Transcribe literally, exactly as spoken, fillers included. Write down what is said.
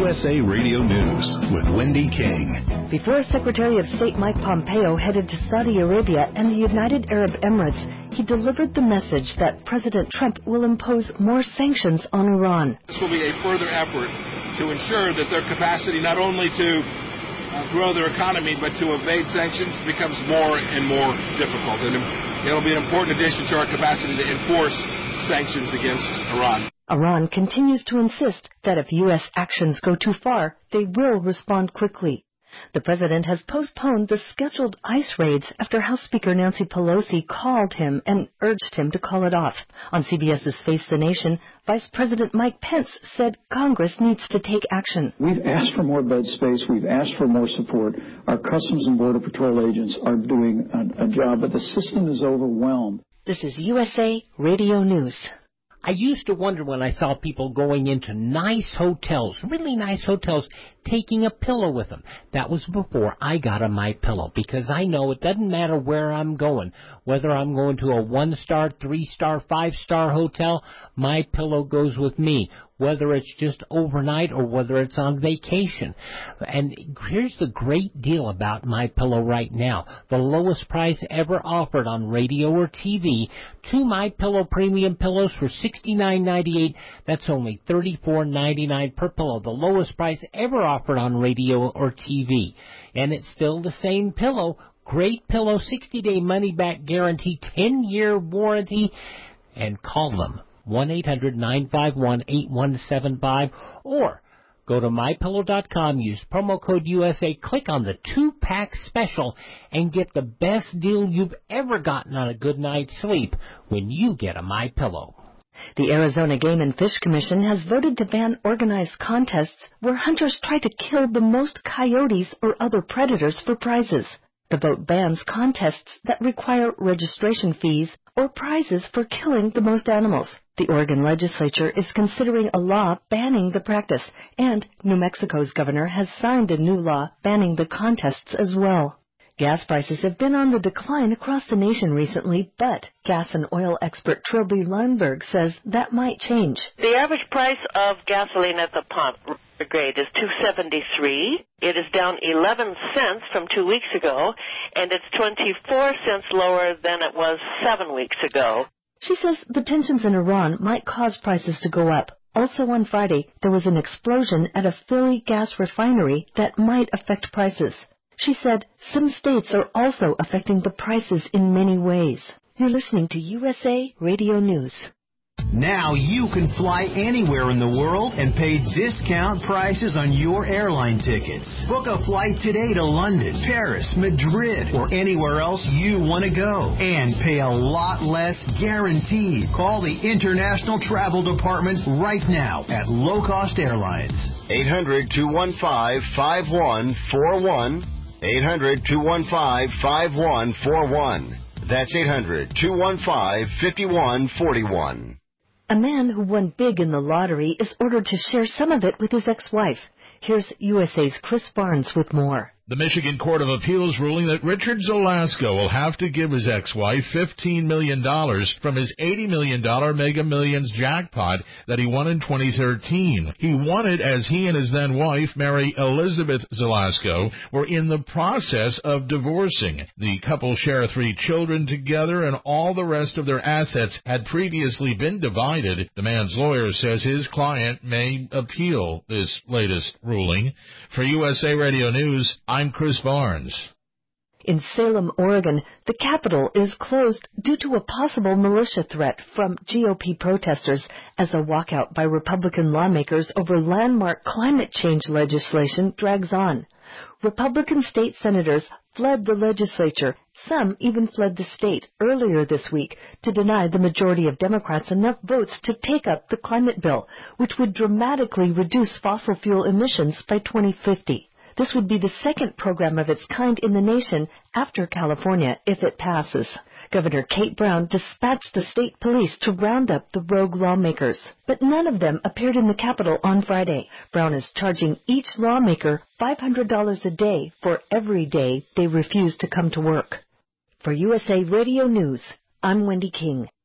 S A Radio News with Wendy King. Before Secretary of State Mike Pompeo headed to Saudi Arabia and the United Arab Emirates, he delivered the message that President Trump will impose more sanctions on Iran. This will be a further effort to ensure that their capacity not only to uh, grow their economy but to evade sanctions becomes more and more difficult. And it will be an important addition to our capacity to enforce sanctions against Iran. Iran continues to insist that if U S actions go too far, they will respond quickly. The president has postponed the scheduled ICE raids after House Speaker Nancy Pelosi called him and urged him to call it off. On CBS's Face the Nation, Vice President Mike Pence said Congress needs to take action. We've asked for more bed space. We've asked for more support. Our Customs and Border Patrol agents are doing a, a job, but the system is overwhelmed. This is U S A Radio News. I used to wonder when I saw people going into nice hotels, really nice hotels, taking a pillow with them. That was before I got a My Pillow, because I know it doesn't matter where I'm going. Whether I'm going to a one-star, three-star, five-star hotel, My Pillow goes with me, whether it's just overnight or whether it's on vacation. And here's the great deal about My Pillow right now. The lowest price ever offered on radio or T V. Two My Pillow premium pillows for sixty-nine ninety-eight. That's only thirty-four ninety-nine per pillow. The lowest price ever offered on radio or T V. And it's still the same pillow. Great pillow, sixty-day money-back guarantee, ten-year warranty. And call them. one eight hundred nine five one eight one seven five, or go to my pillow dot com, use promo code U S A, click on the two-pack special, and get the best deal you've ever gotten on a good night's sleep when you get a My Pillow. The Arizona Game and Fish Commission has voted to ban organized contests where hunters try to kill the most coyotes or other predators for prizes. The vote bans contests that require registration fees or prizes for killing the most animals. The Oregon legislature is considering a law banning the practice, and New Mexico's governor has signed a new law banning the contests as well. Gas prices have been on the decline across the nation recently, but gas and oil expert Trilby Lundberg says that might change. The average price of gasoline at the pump grade is two seventy-three. It is down eleven cents from two weeks ago, and it's twenty-four cents lower than it was seven weeks ago. She says the tensions in Iran might cause prices to go up. Also on Friday, there was an explosion at a Philly gas refinery that might affect prices. She said some states are also affecting the prices in many ways. You're listening to U S A Radio News. Now you can fly anywhere in the world and pay discount prices on your airline tickets. Book a flight today to London, Paris, Madrid, or anywhere else you want to go. And pay a lot less guaranteed. Call the International Travel Department right now at Low Cost Airlines. eight hundred two one five five one four one. eight hundred two one five five one four one. That's eight hundred two one five five one four one. A man who won big in the lottery is ordered to share some of it with his ex-wife. Here's U S A's Chris Barnes with more. The Michigan Court of Appeals ruling that Richard Zalasko will have to give his ex-wife fifteen million dollars from his eighty million dollars Mega Millions jackpot that he won in twenty thirteen. He won it as he and his then-wife, Mary Elizabeth Zalasko, were in the process of divorcing. The couple share three children together, and all the rest of their assets had previously been divided. The man's lawyer says his client may appeal this latest ruling. For U S A Radio News, I'm Chris Barnes. In Salem, Oregon, the Capitol is closed due to a possible militia threat from G O P protesters as a walkout by Republican lawmakers over landmark climate change legislation drags on. Republican state senators fled the legislature. Some even fled the state earlier this week to deny the majority of Democrats enough votes to take up the climate bill, which would dramatically reduce fossil fuel emissions by twenty fifty. This would be the second program of its kind in the nation after California if it passes. Governor Kate Brown dispatched the state police to round up the rogue lawmakers, but none of them appeared in the Capitol on Friday. Brown is charging each lawmaker five hundred dollars a day for every day they refuse to come to work. For U S A Radio News, I'm Wendy King.